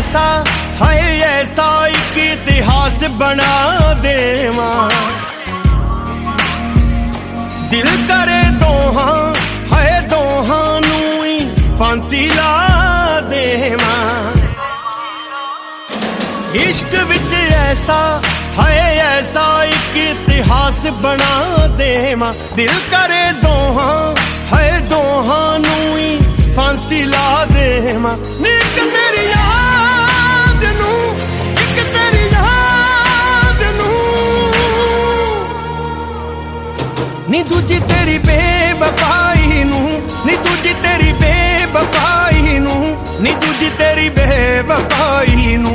ऐसा हाय ऐसा एक इतिहास बना देवा दिल करे दोहां हाय दोहां नू ही फांसी ला देवा इश्क विच ऐसा हाय ऐसा एक इतिहास बना देवा दिल करे दोहां हाय दोहां नू ही फांसी ला देवा एक तेरी याद नू एक तेरी याद नू नी दूजी तेरी बेवफाई नू नी दूजी तेरी बेवफाई नू नी दूजी तेरी बेवफाई नू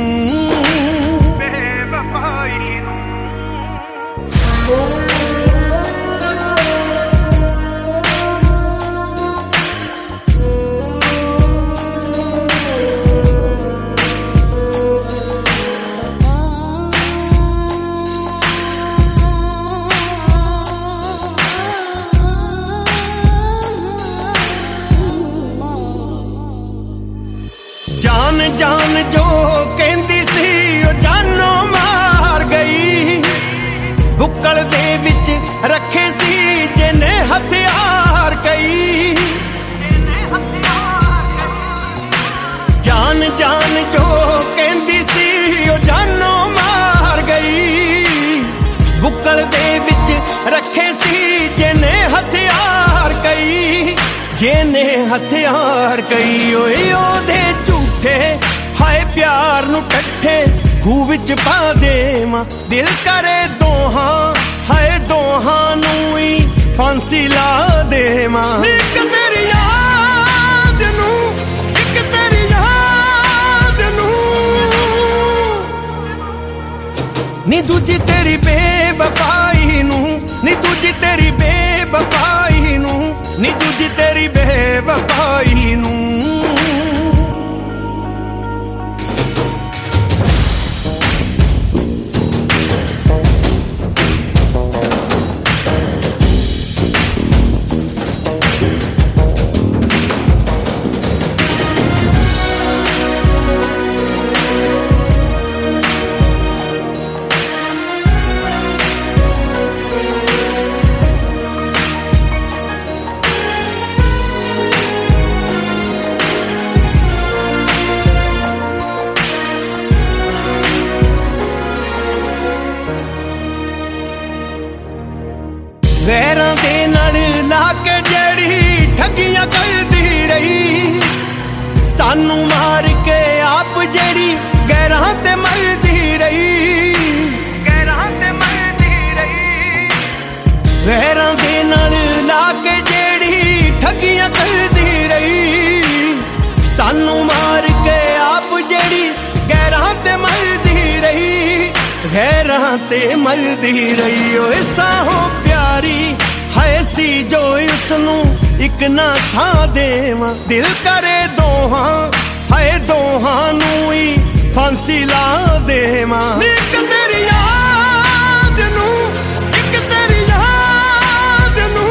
जान जान जो कहंदी सी ओ जानों मार गई बुक्कल दे विच रखे सी जिने हथियार कई जान जान जो कहंदी सी ओ जानों मार गई बुक्कल दे विच रखे सी जिने हथियार कई जिने हथियार कई ओए ओदे हाय प्यार नू टट्ठे खूह विच पा देवां दिल करे दोहां हाय दोहां नू ही फांसी ला देवां एक तेरी याद नू एक तेरी याद नू नी दूजी तेरी बेवफाई नू नी दूजी तेरी बेवफाई नू नी दूजी तेरी बेवफाई नू वैरां दे नाल ला के जेड़ी ठगियां करदी रही सानू मार के आप जेड़ी गैरां ते मरदी रही गैरां ते मरदी रही वैरां दे नाल ला के जेड़ी ठगियां करदी रही सानू मार के आप जेड़ी गैरां ते मरदी रही गैरां ते मरदी रही ओए साहो प्यारी हाय सी जो उसनू एक ना था देवां दिल करे दोहां हाय दोहां नू ही फांसी ला देवां एक तेरी याद नू एक तेरी याद नू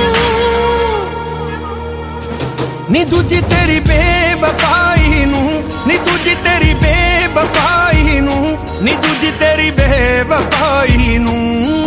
नी दूजी तेरी बेवफाई नू नी दूजी तेरी बेवफाई नू नी दूजी तेरी बेवफाई नू